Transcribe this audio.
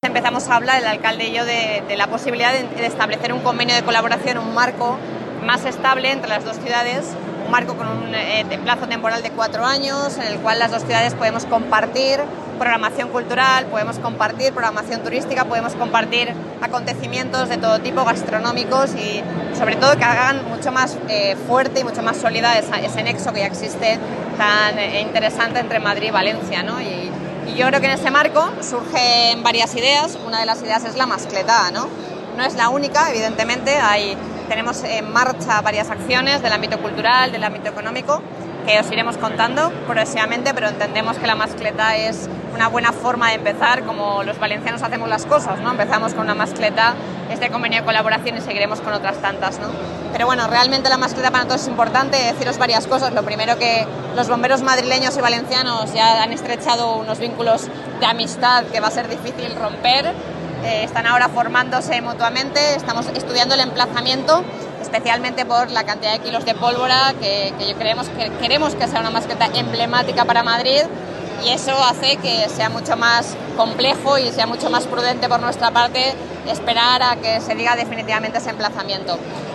Empezamos a hablar, el alcalde y yo, de la posibilidad de establecer un convenio de colaboración, un marco más estable entre las dos ciudades, un marco con un plazo temporal de 4 años, en el cual las dos ciudades podemos compartir programación cultural, podemos compartir programación turística, podemos compartir acontecimientos de todo tipo, gastronómicos, y sobre todo que hagan mucho más fuerte y mucho más sólida ese nexo que ya existe tan interesante entre Madrid y Valencia, ¿no? Y yo creo que en ese marco surgen varias ideas. Una de las ideas es la mascletada, ¿no? No es la única, evidentemente. Tenemos en marcha varias acciones del ámbito cultural, del ámbito económico, que os iremos contando progresivamente, pero entendemos que la mascleta es una buena forma de empezar, como los valencianos hacemos las cosas, ¿no? Empezamos con una mascleta, este convenio de colaboración, y seguiremos con otras tantas, ¿no? Pero bueno, realmente la mascleta para nosotros es importante. Deciros varias cosas. Lo primero, que los bomberos madrileños y valencianos ya han estrechado unos vínculos de amistad que va a ser difícil romper. Están ahora formándose mutuamente, estamos estudiando el emplazamiento, especialmente por la cantidad de kilos de pólvora que queremos que sea una mascleta emblemática para Madrid, y eso hace que sea mucho más complejo y sea mucho más prudente por nuestra parte esperar a que se diga definitivamente ese emplazamiento.